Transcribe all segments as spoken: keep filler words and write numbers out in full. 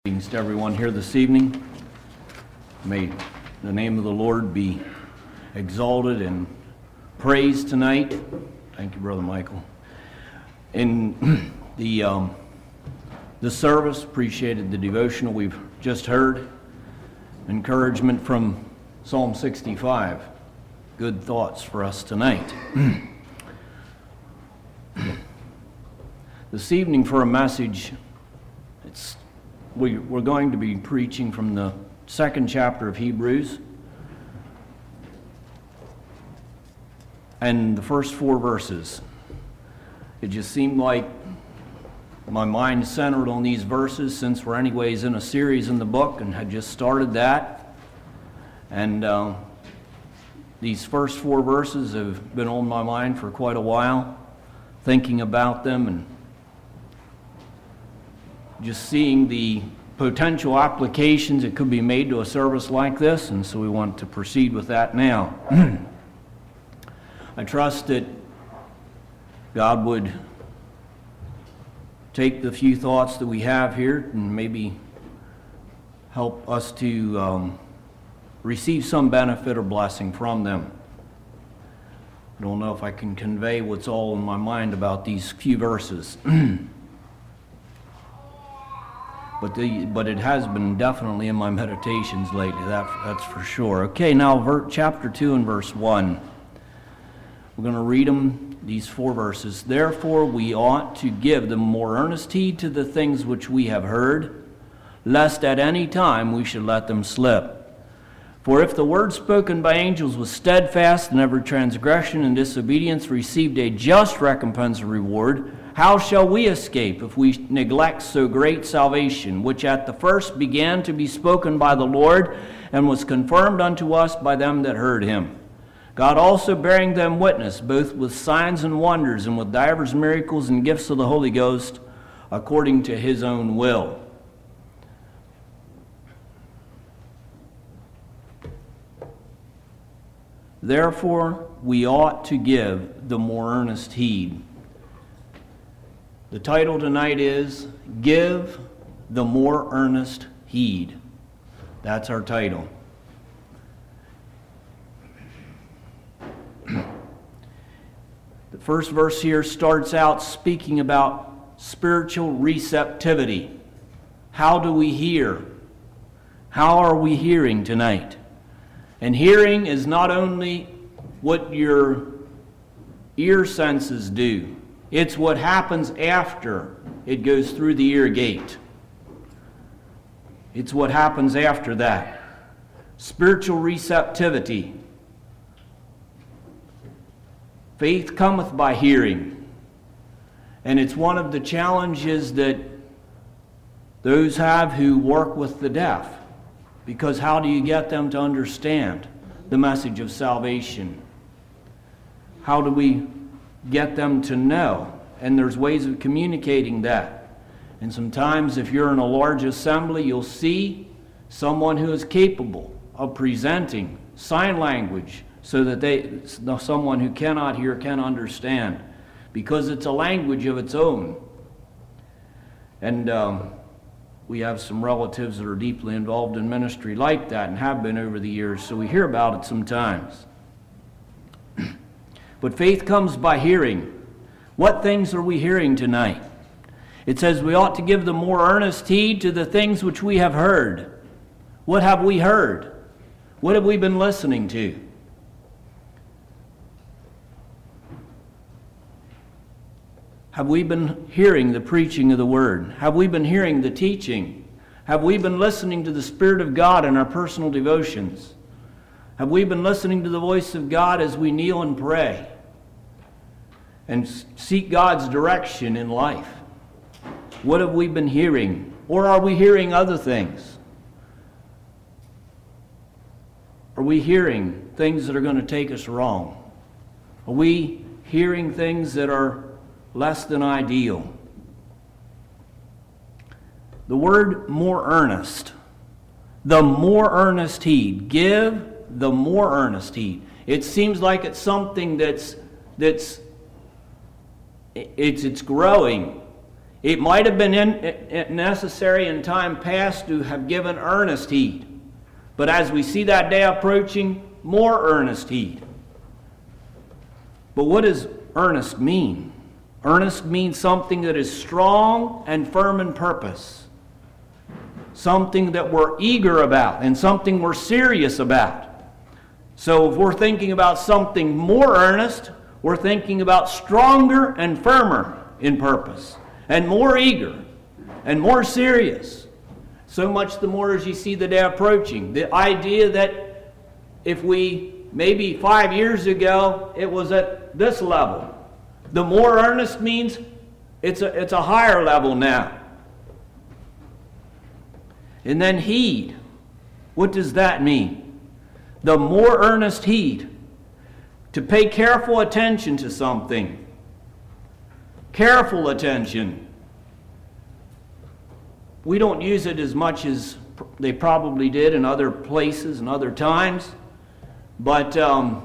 Greetings to everyone here this evening. May the name of the Lord be exalted and praised tonight. Thank you, Brother Michael. In the um, the service, appreciated the devotional we've just heard. Encouragement from Psalm sixty-five. Good thoughts for us tonight. This evening for a message, it's We, we're going to be preaching from the second chapter of Hebrews. And the first four verses. It just seemed like my mind centered on these verses since we're anyways in a series in the book and had just started that. And uh, these first four verses have been on my mind for quite a while, thinking about them and just seeing the potential applications that could be made to a service like this, and so we want to proceed with that now. I trust that God would take the few thoughts that we have here and maybe help us to um, receive some benefit or blessing from them. I don't know if I can convey what's all in my mind about these few verses. But, the, but it has been definitely in my meditations lately, that, that's for sure. Okay, now ver, chapter two and verse one. We're going to read them, these four verses. Therefore we ought to give the more earnest heed to the things which we have heard, lest at any time we should let them slip. For if the word spoken by angels was steadfast, and every transgression and disobedience received a just recompense or reward, how shall we escape if we neglect so great salvation, which at the first began to be spoken by the Lord, and was confirmed unto us by them that heard him? God also bearing them witness, both with signs and wonders, and with divers miracles and gifts of the Holy Ghost, according to his own will. Therefore we ought to give the more earnest heed. The title tonight is, Give the More Earnest Heed. That's our title. The first verse here starts out speaking about spiritual receptivity. How do we hear? How are we hearing tonight? And hearing is not only what your ear senses do. It's what happens after it goes through the ear gate. It's what happens after that. Spiritual receptivity. Faith cometh by hearing. And it's one of the challenges that those have who work with the deaf. Because how do you get them to understand the message of salvation? How do we get them to know? And there's ways of communicating that. And sometimes if you're in a large assembly, you'll see someone who is capable of presenting sign language so that they, someone who cannot hear can understand, because it's a language of its own. And um, we have some relatives that are deeply involved in ministry like that and have been over the years, so we hear about it sometimes. But faith comes by hearing. What things are we hearing tonight? It says we ought to give the more earnest heed to the things which we have heard. What have we heard? What have we been listening to? Have we been hearing the preaching of the Word? Have we been hearing the teaching? Have we been listening to the Spirit of God in our personal devotions? Have we been listening to the voice of God as we kneel and pray and seek God's direction in life? What have we been hearing? Or are we hearing other things? Are we hearing things that are going to take us wrong? Are we hearing things that are less than ideal? The word more earnest. The more earnest heed. Give the more earnest heed. It seems like it's something that's that's it's it's growing. It might have been in, in, necessary in time past to have given earnest heed. But as we see that day approaching, more earnest heed. But what does earnest mean? Earnest means something that is strong and firm in purpose. Something that we're eager about and something we're serious about. So if we're thinking about something more earnest, we're thinking about stronger and firmer in purpose, and more eager, and more serious. So much the more as you see the day approaching. The idea that if we, maybe five years ago, it was at this level. The more earnest means it's a, it's a higher level now. And then heed. What does that mean? The more earnest heed. To pay careful attention to something. Careful attention. We don't use it as much as they probably did in other places and other times. But um,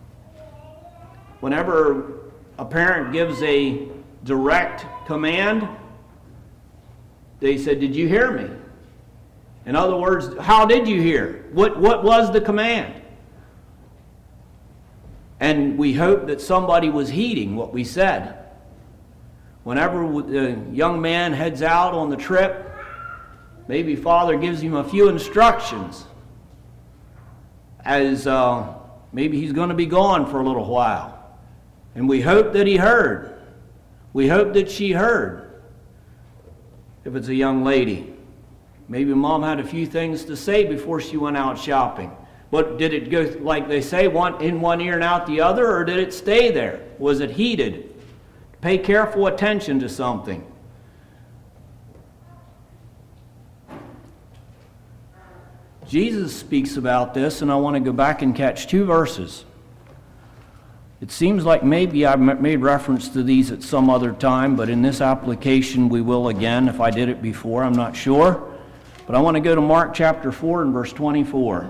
whenever a parent gives a direct command, they said, "Did you hear me?" In other words, how did you hear? What, what was the command? And we hope that somebody was heeding what we said. Whenever the young man heads out on the trip, maybe father gives him a few instructions as uh, maybe he's going to be gone for a little while. And we hope that he heard. We hope that she heard. If it's a young lady. Maybe mom had a few things to say before she went out shopping. But did it go, like they say, one in one ear and out the other, or did it stay there? Was it heeded? Pay careful attention to something. Jesus speaks about this, and I want to go back and catch two verses. It seems like maybe I've made reference to these at some other time, but in this application we will again. If I did it before, I'm not sure. But I want to go to Mark chapter four and verse twenty-four.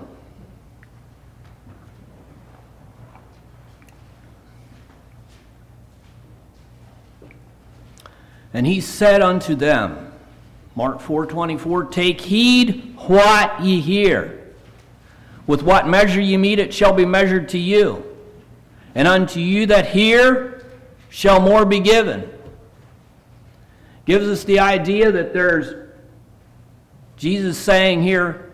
And he said unto them, Mark four twenty-four, "Take heed what ye hear. With what measure ye mete, it shall be measured to you. And unto you that hear shall more be given." Gives us the idea that there's Jesus saying here,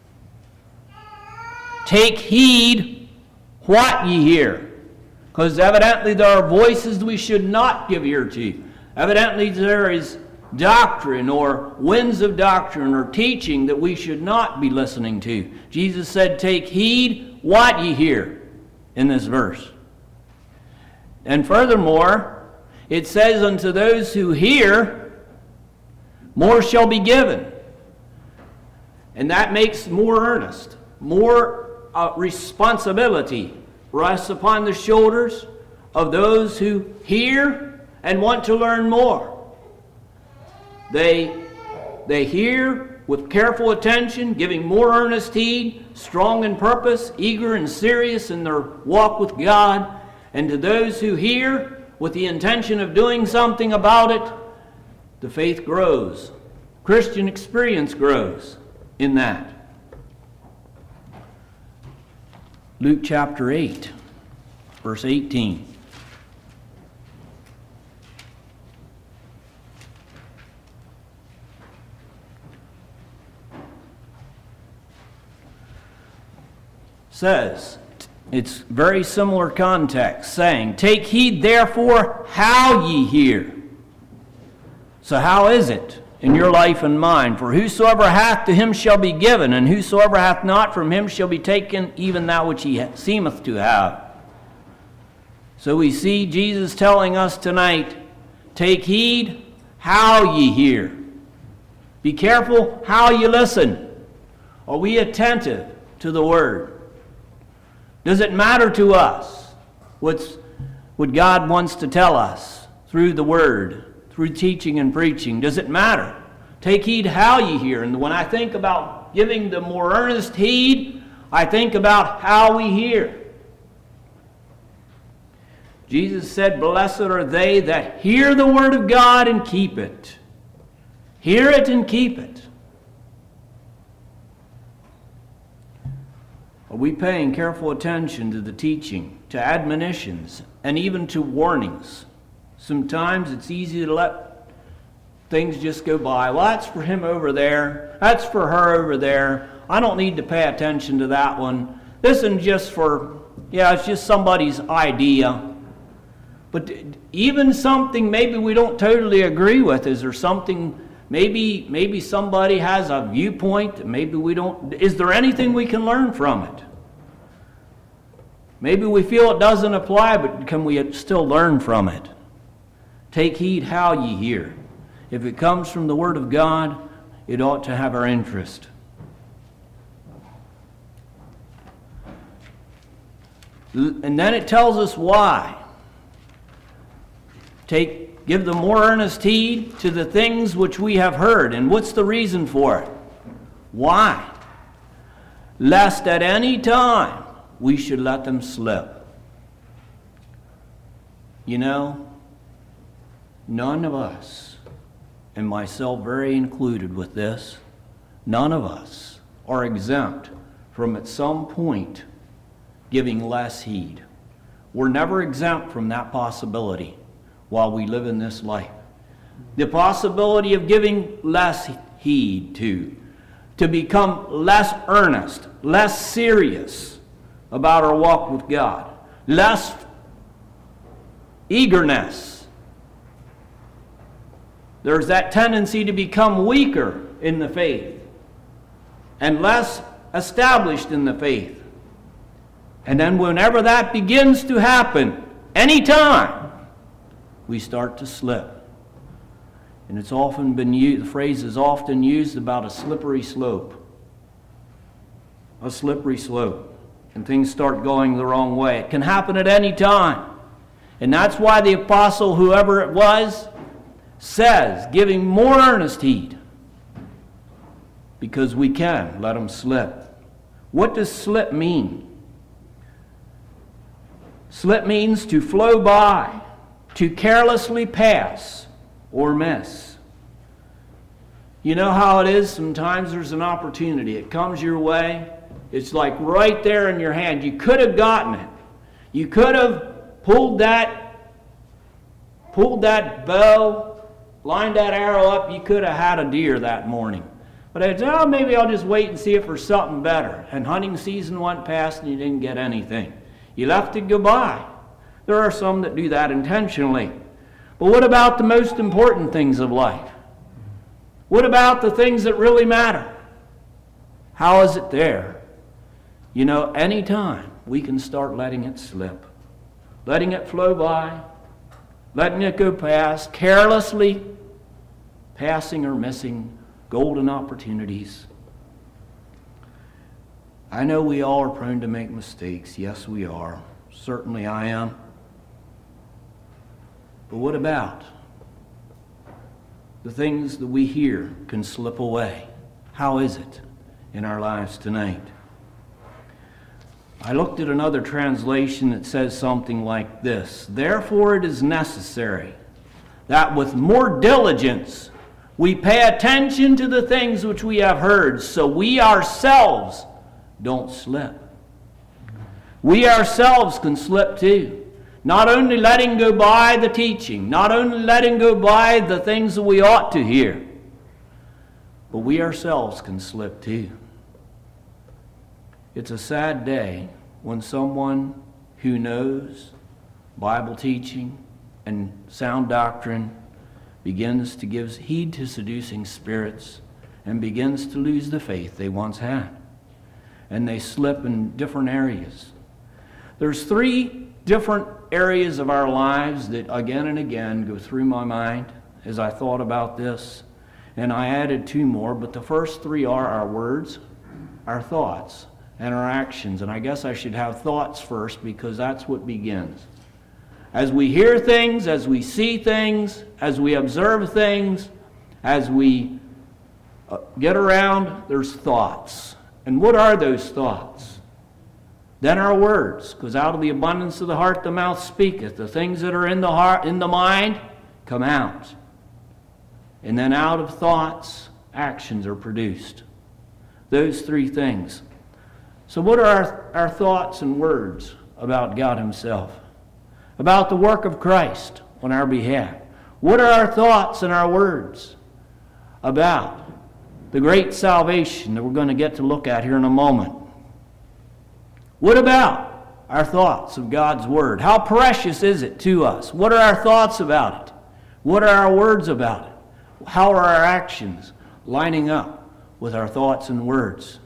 take heed what ye hear. Because evidently there are voices we should not give ear to. Evidently there is doctrine or winds of doctrine or teaching that we should not be listening to. Jesus said, take heed what ye hear in this verse. And furthermore, it says, unto those who hear, more shall be given. And that makes more earnest, more uh, responsibility rests upon the shoulders of those who hear and want to learn more. They, they hear with careful attention, giving more earnest heed, strong in purpose, eager and serious in their walk with God. And to those who hear with the intention of doing something about it, the faith grows. Christian experience grows in that. Luke chapter eight, verse eighteen. Says, it's very similar context, saying, take heed therefore how ye hear. So how is it in your life and mine? For whosoever hath, to him shall be given, and whosoever hath not, from him shall be taken even that which he seemeth to have. So we see Jesus telling us tonight, take heed how ye hear. Be careful how you listen. Are we attentive to the Word? Does it matter to us what's, what God wants to tell us through the Word, through teaching and preaching? Does it matter? Take heed how ye hear. And when I think about giving the more earnest heed, I think about how we hear. Jesus said, blessed are they that hear the Word of God and keep it. Hear it and keep it. Are we paying careful attention to the teaching, to admonitions, and even to warnings? Sometimes it's easy to let things just go by. Well, that's for him over there. That's for her over there. I don't need to pay attention to that one. This isn't just for, yeah, it's just somebody's idea. But even something maybe we don't totally agree with, is there something, maybe, maybe somebody has a viewpoint that maybe we don't, is there anything we can learn from it? Maybe we feel it doesn't apply, but can we still learn from it? Take heed how ye hear. If it comes from the Word of God, it ought to have our interest. And then it tells us why. Take, give the more earnest heed to the things which we have heard. And what's the reason for it? Why? Lest at any time we should let them slip. You know, none of us, and myself very included with this, none of us are exempt from at some point giving less heed. We're never exempt from that possibility while we live in this life. The possibility of giving less heed to, to become less earnest, less serious about our walk with God, less eagerness. There's that tendency to become weaker in the faith and less established in the faith. And then whenever that begins to happen, anytime, we start to slip. And it's often been used, the phrase is often used about a slippery slope. A slippery slope. And things start going the wrong way. It can happen at any time. And that's why the apostle, whoever it was, says, giving more earnest heed. Because we can let them slip. What does slip mean? Slip means to flow by, to carelessly pass or miss. You know how it is? Sometimes there's an opportunity. It comes your way. It's like right there in your hand. You could have gotten it. You could have pulled that, pulled that bow, lined that arrow up. You could have had a deer that morning. But I said, oh, maybe I'll just wait and see if there's something better. And hunting season went past and you didn't get anything. You left it go by. There are some that do that intentionally. But what about the most important things of life? What about the things that really matter? How is it there? You know, anytime we can start letting it slip, letting it flow by, letting it go past, carelessly passing or missing golden opportunities. I know we all are prone to make mistakes. Yes, we are. Certainly I am. But what about the things that we hear can slip away? How is it in our lives tonight? I looked at another translation that says something like this: therefore it is necessary that with more diligence we pay attention to the things which we have heard, so we ourselves don't slip. We ourselves can slip too. Not only letting go by the teaching, not only letting go by the things that we ought to hear, but we ourselves can slip too. It's a sad day when someone who knows Bible teaching and sound doctrine begins to give heed to seducing spirits and begins to lose the faith they once had. And they slip in different areas. There's three different areas of our lives that again and again go through my mind as I thought about this. And I added two more, but the first three are our words, our thoughts, and our actions. And I guess I should have thoughts first because that's what begins. As we hear things, as we see things, as we observe things, as we uh, get around, there's thoughts. And what are those thoughts? Then our words, because out of the abundance of the heart the mouth speaketh. The things that are in the heart, in the mind, come out. And then out of thoughts, actions are produced. Those three things. So what are our, our thoughts and words about God himself? About the work of Christ on our behalf? What are our thoughts and our words about the great salvation that we're going to get to look at here in a moment? What about our thoughts of God's Word? How precious is it to us? What are our thoughts about it? What are our words about it? How are our actions lining up with our thoughts and words?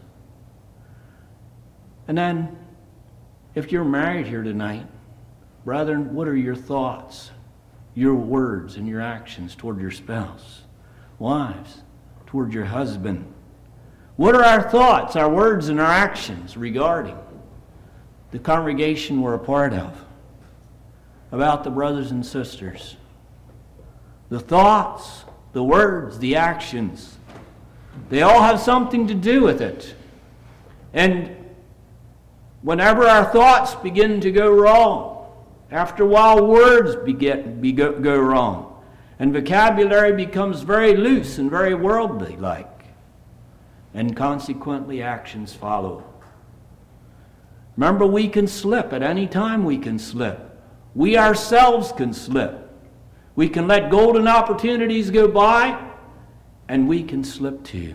And then, if you're married here tonight, brethren, what are your thoughts, your words, and your actions toward your spouse? Wives, toward your husband. What are our thoughts, our words, and our actions regarding the congregation we're a part of? About the brothers and sisters? The thoughts, the words, the actions, they all have something to do with it. And whenever our thoughts begin to go wrong, after a while words begin, be, go, go wrong, and vocabulary becomes very loose and very worldly-like, and consequently actions follow. Remember, we can slip. At any time we can slip. We ourselves can slip. We can let golden opportunities go by, and we can slip too.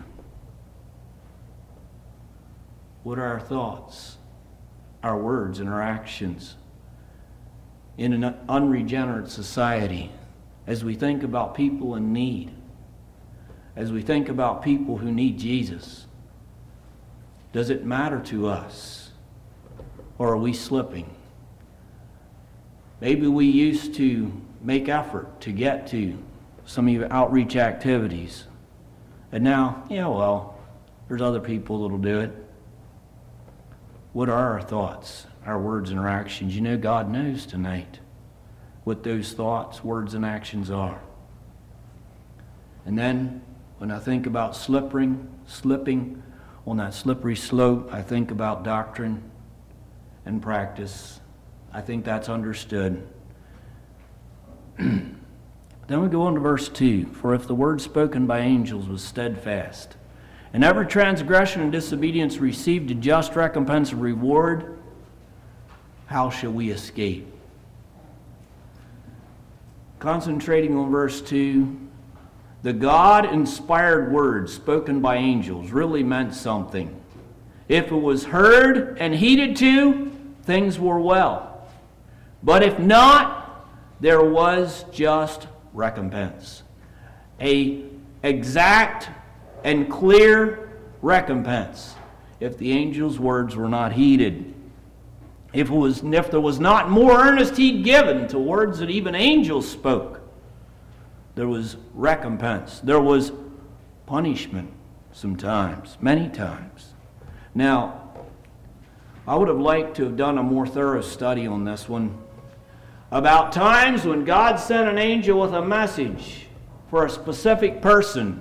What are our thoughts, our words, and our actions in an unregenerate society as we think about people in need, as we think about people who need Jesus? Does it matter to us, or are we slipping? Maybe we used to make effort to get to some of your outreach activities, and now, yeah, well, there's other people that'll do it. What are our thoughts, our words, and our actions? You know, God knows tonight what those thoughts, words, and actions are. And then, when I think about slipping, slipping on that slippery slope, I think about doctrine and practice. I think that's understood. Then we go on to verse two. For if the word spoken by angels was steadfast, and every transgression and disobedience received a just recompense of reward, how shall we escape? Concentrating on verse two, the God-inspired words spoken by angels really meant something. If it was heard and heeded to, things were well. But if not, there was just recompense. A exact and clear recompense if the angel's words were not heeded. If, it was, if there was not more earnest heed given to words that even angels spoke, there was recompense. There was punishment sometimes, many times. Now, I would have liked to have done a more thorough study on this one about times when God sent an angel with a message for a specific person.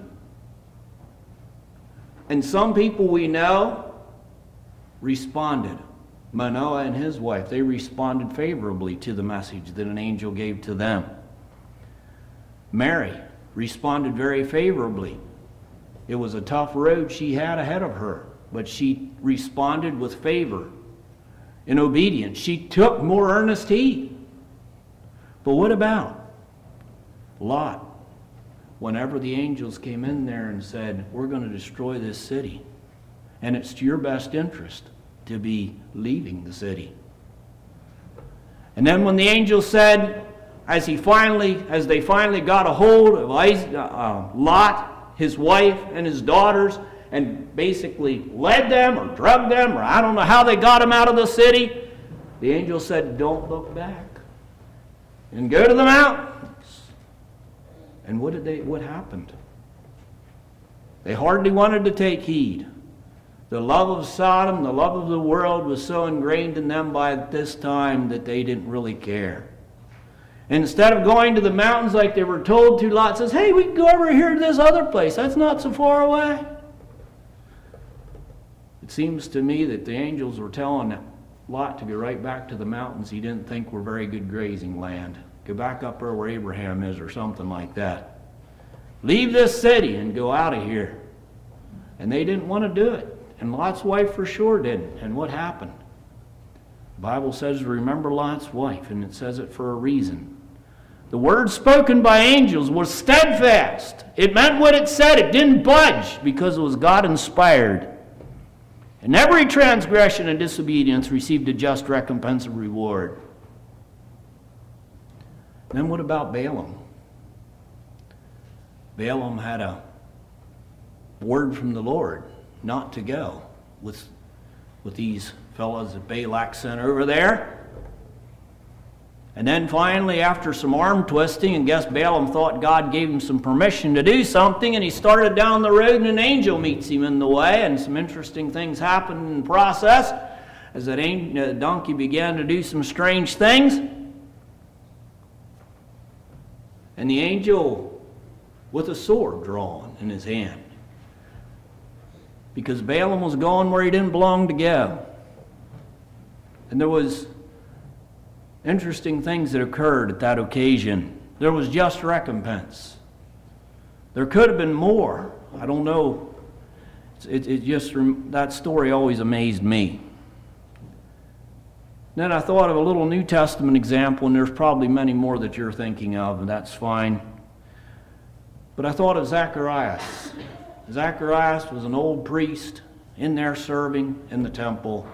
And some people we know responded. Manoah and his wife, they responded favorably to the message that an angel gave to them. Mary responded very favorably. It was a tough road she had ahead of her, but she responded with favor and obedience. She took more earnest heed. But what about Lot? Whenever the angels came in there and said, we're going to destroy this city, and it's to your best interest to be leaving the city. And then when the angel said, as he finally, as they finally got a hold of Isaac, uh, Lot, his wife, and his daughters, and basically led them or drugged them, or I don't know how they got them out of the city, the angel said, don't look back and go to the mountains. And what did they, what happened? They hardly wanted to take heed. The love of Sodom, the love of the world was so ingrained in them by this time that they didn't really care. And instead of going to the mountains like they were told to, Lot says, hey, we can go over here to this other place. That's not so far away. It seems to me that the angels were telling Lot to go right back to the mountains he didn't think were very good grazing land. Go back up there where Abraham is or something like that. Leave this city and go out of here. And they didn't want to do it. And Lot's wife for sure didn't. And what happened? The Bible says, remember Lot's wife, and it says it for a reason. The word spoken by angels was steadfast. It meant what it said. It didn't budge because it was God-inspired. And every transgression and disobedience received a just recompense and reward. Then what about Balaam? Balaam had a word from the Lord not to go with, with these fellows that Balak sent over there. And then finally, after some arm twisting, and guess Balaam thought God gave him some permission to do something, and he started down the road, and an angel meets him in the way, and some interesting things happen in the process as that angel, uh, donkey began to do some strange things. And the angel with a sword drawn in his hand, because Balaam was going where he didn't belong to go. And there was interesting things that occurred at that occasion. There was just recompense. There could have been more. I don't know. It, it just, that story always amazed me. Then I thought of a little New Testament example, and there's probably many more that you're thinking of, and that's fine. But I thought of Zacharias. Zacharias was an old priest in there serving in the temple.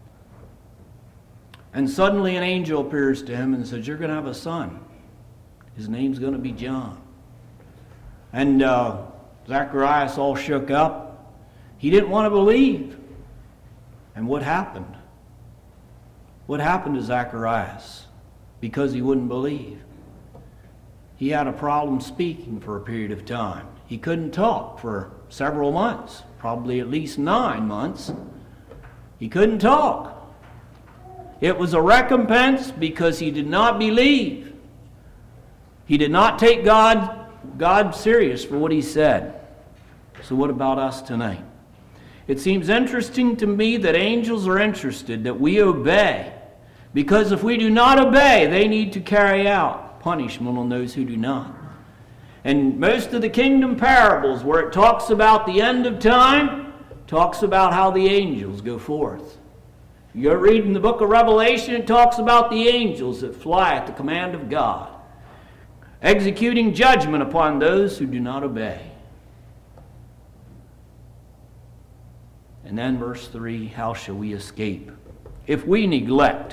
And suddenly an angel appears to him and says, you're going to have a son. His name's going to be John. And uh, Zacharias all shook up. He didn't want to believe. And what happened? What happened to Zacharias? Because he wouldn't believe. He had a problem speaking for a period of time. He couldn't talk for several months, probably at least nine months. He couldn't talk. It was a recompense because he did not believe. He did not take God, God serious for what he said. So what about us tonight? It seems interesting to me that angels are interested that we obey, because if we do not obey, they need to carry out punishment on those who do not. And most of the kingdom parables where it talks about the end of time, talks about how the angels go forth. You're reading the book of Revelation, it talks about the angels that fly at the command of God, executing judgment upon those who do not obey. And then verse three, how shall we escape? If we neglect,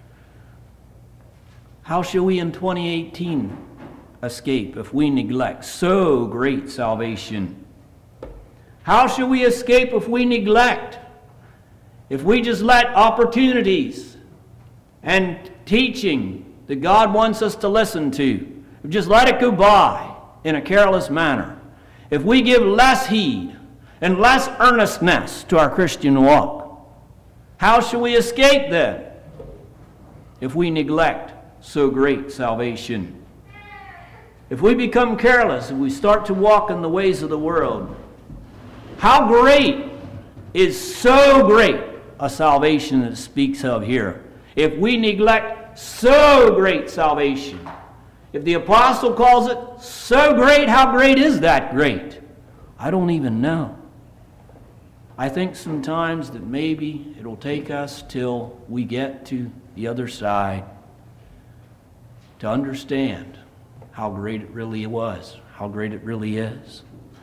how shall we in twenty eighteen escape if we neglect so great salvation? How shall we escape if we neglect? If we just let opportunities and teaching that God wants us to listen to, just let it go by in a careless manner. If we give less heed and less earnestness to our Christian walk, how shall we escape then? If we neglect so great salvation. If we become careless and we start to walk in the ways of the world, how great is so great a salvation that it speaks of here? If we neglect so great salvation, if the apostle calls it so great, how great is that great? I don't even know. I think sometimes that maybe it'll take us till we get to the other side to understand how great it really was, how great it really is.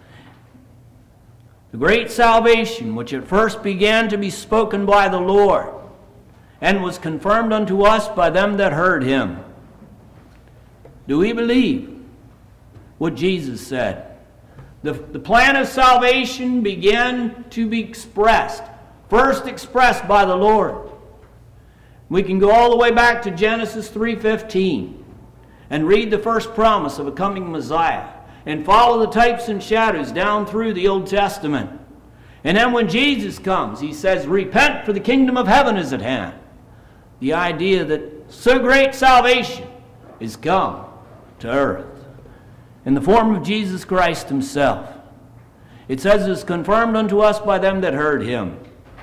The great salvation, which at first began to be spoken by the Lord, and was confirmed unto us by them that heard him. Do we believe what Jesus said? The, the plan of salvation began to be expressed, first expressed by the Lord. We can go all the way back to Genesis three fifteen and read the first promise of a coming Messiah, and follow the types and shadows down through the Old Testament. And then when Jesus comes, he says, repent, for the kingdom of heaven is at hand. The idea that so great salvation is come to earth in the form of Jesus Christ himself. It says it's confirmed unto us by them that heard him.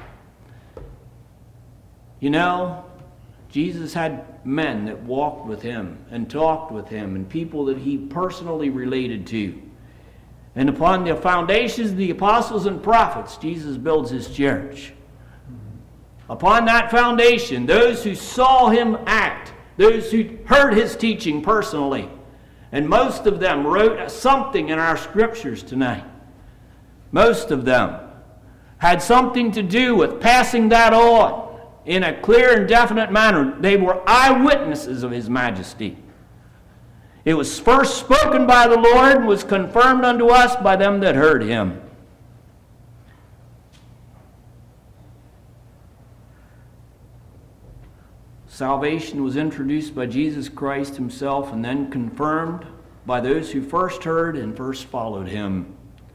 You know, Jesus had men that walked with him and talked with him, and people that he personally related to. And upon the foundations of the apostles and prophets, Jesus builds his church. Upon that foundation, those who saw him act, those who heard his teaching personally, and most of them wrote something in our scriptures tonight. Most of them had something to do with passing that on in a clear and definite manner. They were eyewitnesses of his majesty. It was first spoken by the Lord and was confirmed unto us by them that heard him. Salvation was introduced by Jesus Christ himself and then confirmed by those who first heard and first followed him.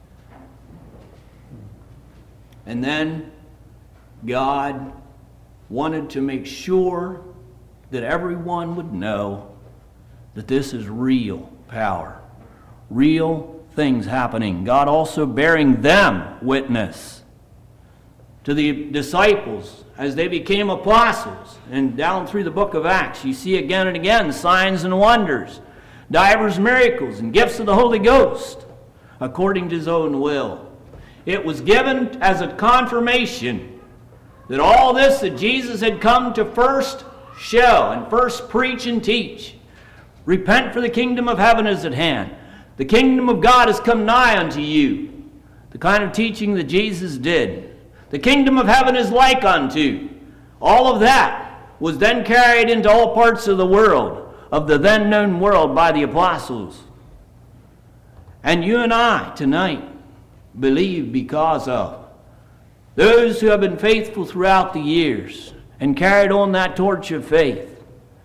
And then God wanted to make sure that everyone would know that this is real power, real things happening. God also bearing them witness to the disciples as they became apostles. And down through the book of Acts, you see again and again signs and wonders, divers miracles, and gifts of the Holy Ghost, according to his own will. It was given as a confirmation that all this that Jesus had come to first show and first preach and teach. Repent, for the kingdom of heaven is at hand. The kingdom of God has come nigh unto you. The kind of teaching that Jesus did. The kingdom of heaven is like unto. All of that was then carried into all parts of the world, of the then known world, by the apostles. And you and I tonight believe because of those who have been faithful throughout the years and carried on that torch of faith.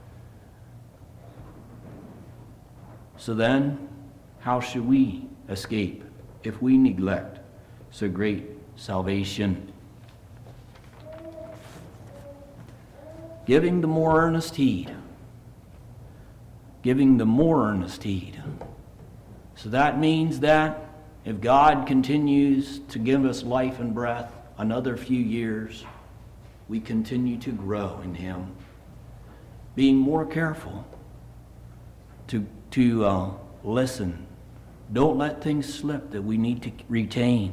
So then, how should we escape if we neglect so great salvation? Giving the more earnest heed. Giving the more earnest heed. So that means that if God continues to give us life and breath another few years, we continue to grow in him. Being more careful to, to uh, listen. Don't let things slip that we need to retain.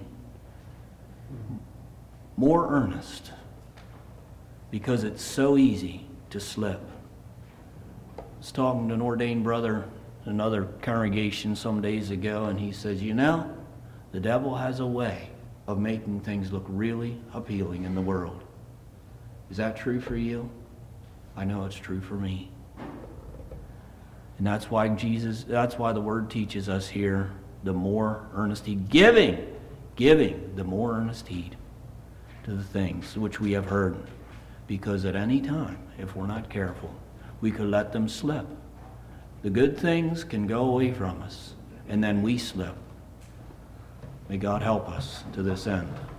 More earnest. Because it's so easy to slip. I was talking to an ordained brother in another congregation some days ago, and he says, you know, the devil has a way of making things look really appealing in the world. Is that true for you? I know it's true for me. And that's why Jesus, that's why the Word teaches us here, the more earnest heed. Giving, giving the more earnest heed to the things which we have heard. Because at any time, if we're not careful, we could let them slip. The good things can go away from us, and then we slip. May God help us to this end.